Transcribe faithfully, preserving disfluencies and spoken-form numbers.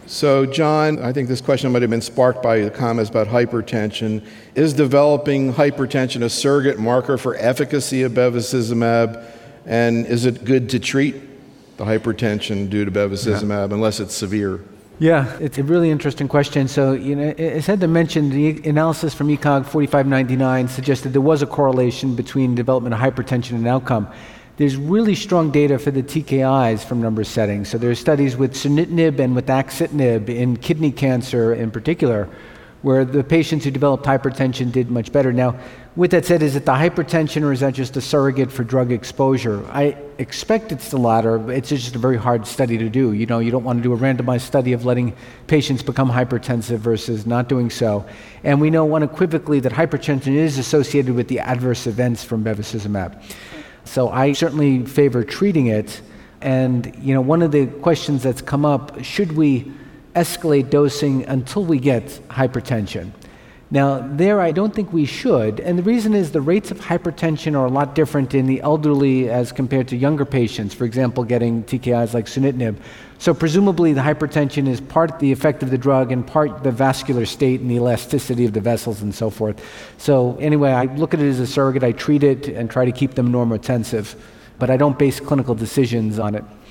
So, John, I think this question might have been sparked by the comments about hypertension. Is developing hypertension a surrogate marker for efficacy of bevacizumab? And is it good to treat the hypertension due to bevacizumab yeah. unless it's severe? Yeah, it's a really interesting question. So, you know, as Heather mentioned, the analysis from E C O G forty-five ninety-nine suggested there was a correlation between development of hypertension and outcome. There's really strong data for the T K Is from a number of settings. So there's studies with sunitinib and with axitinib in kidney cancer in particular, where the patients who developed hypertension did much better. Now, with that said, is it the hypertension or is that just a surrogate for drug exposure? I expect it's the latter, but it's just a very hard study to do. You know, you don't want to do a randomized study of letting patients become hypertensive versus not doing so. And we know unequivocally that hypertension is associated with the adverse events from bevacizumab. So I certainly favor treating it. And, you know, one of the questions that's come up, should we escalate dosing until we get hypertension? Now, there I don't think we should, and the reason is the rates of hypertension are a lot different in the elderly as compared to younger patients, for example, getting T K Is like sunitinib. So presumably the hypertension is part the effect of the drug and part the vascular state and the elasticity of the vessels and so forth. So anyway, I look at it as a surrogate, I treat it and try to keep them normotensive, but I don't base clinical decisions on it.